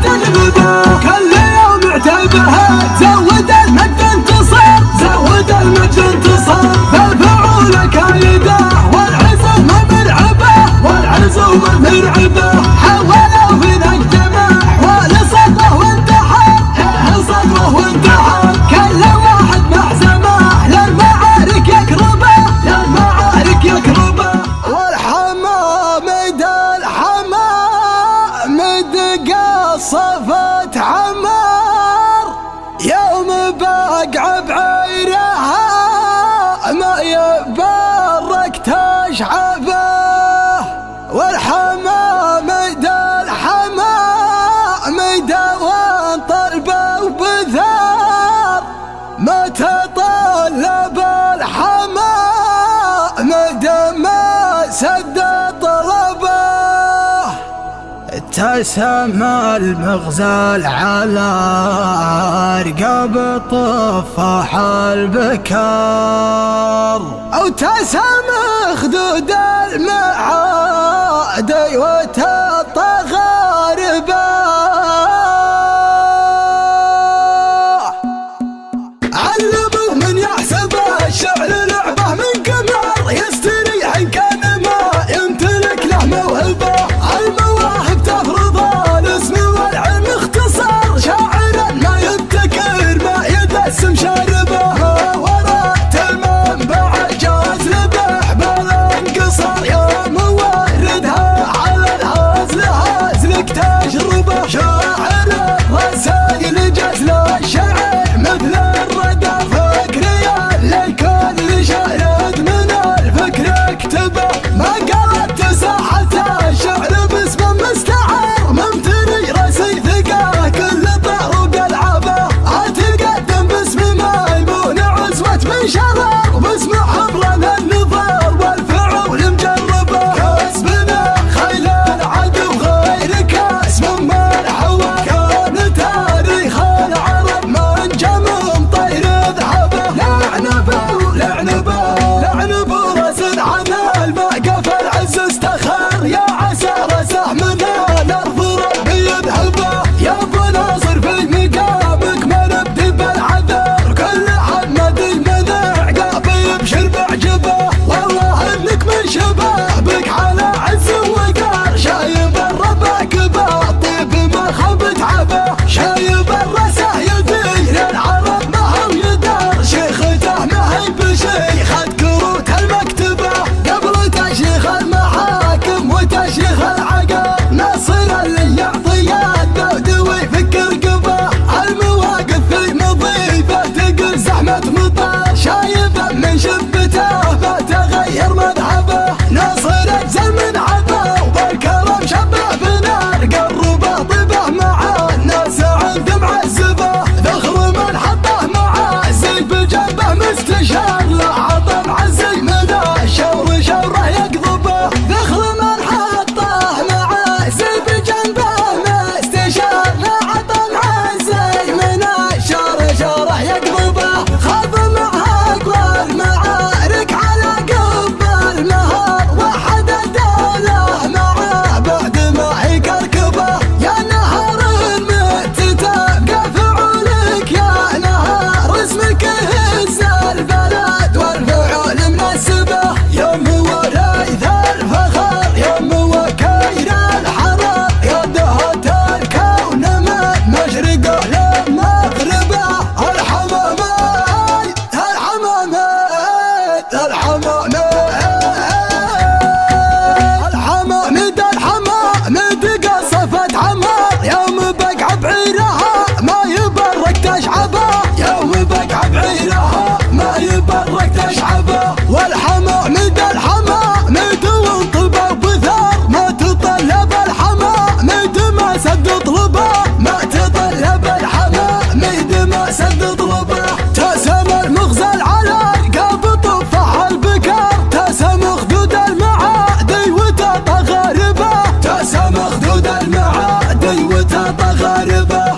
الغبا، كل يوم اعتبها زود المجد انتصار، زود المجد انتصار، بالفعول كايده والعزم مرعبه، والعزم مرعبه، حاولوا في ذا الجماح ولصدمه وانتحر، صدمه وانتحر، كل واحد مع سماح للمعارك يقربه، للمعارك يقربه. والحمامد الحمامد قصفت عمار، يوم باقع بعيرها ما يبرك تشعبه، والحمامد الحمامد وان طلبه وبثار، ما تطلب الحمامد ما سد طلبه، تسمى المغزال على رقاب طفاح البكار، أو تسمى خدود المعادي وتطغاربه، علموا من يحسب الشعر لعبه من قمر، يستريح إن كان ما يمتلك له موهبه، المواهب تفرض الاسم والعلم اختصار، شاعرا ما يبتكر ما يدسم شاربه، ورات المنبع جاذبه بالانقصار، يا موردها على الهزل هزلك تجربه، شاعر الرسائل جزل الشعر مثل الردى فكري لكل شاهد من الفكر اكتبه، ما قالت ساحة الشعر باسم مستعار، ممتري راسي ثقة كل طرق العابه، اتقدم باسم ميمون عزوة من شرر، باسم حبرا النظر والفعول مجربه، كسبنا خيل العدو غيرك اسم مرحوه، كان تاريخ العرب من جمم طير ذهبه، لعنبه رسل عن الموقف العز استخر، يا عسى رسه من الارض ربي يذهبه، يا ابو ناصر في مقامك ما نبدي بالعذر، كل حمد المذع قابي يبشر بعجبه، والله انك من شبابك على عز وقار، شايب الرباك بالطيب ما خاب تعبه، شايب الرسه يدير العرب ما هو يدار، شيخته ما هي بشيخة كروت المكتبه، قبل تشيخ المحاكم وتشيخ العقاب، ناصر اللي يعطي الذود ويفك رقبه، المواقف في مضيفه تقل زحمه مطار، شايبه من شبته فتغير مذهبه، ناصر اجزل من عطا وبالكرم شبه بنار، قربه طيبه مع الناس عند معزبه، ذخر من حطه مع زي بجنبه مستشار، لا عطى معزي من الشور شوره يقضبه، ذخر من حطه مع زي بجنبه مستشار، لا عطى معزي من الشور شوره يقضبه، خاض معها اقوى المعارك على قب المهار، وحد الدوله معاه بعد ما يكركبه، يا نهر متتابقى فعولك، يا نهر اسمك يهز البلد والفعول منسبه، يوم هو ريث الفخر، يوم هو كير الحرر، يا دهوت الكون من مشرقه لمغربه، الحمامات الحمامات الحمامد قصفت عمار، يوم بقع بعيرها ما يبرك تشعبه، يوم بقع بعيرها ما يبرك تشعبه، والحمامد وانطبه بثار، ما تطلب الحمامد ما سد طلبه، ما تطلب الحمامد ما سد طلبه، تسم المغزل على رقاب طفاح البكار، تسم خدود المعادي وتطغاربه، تسم خدود المعادي وتطغاربه،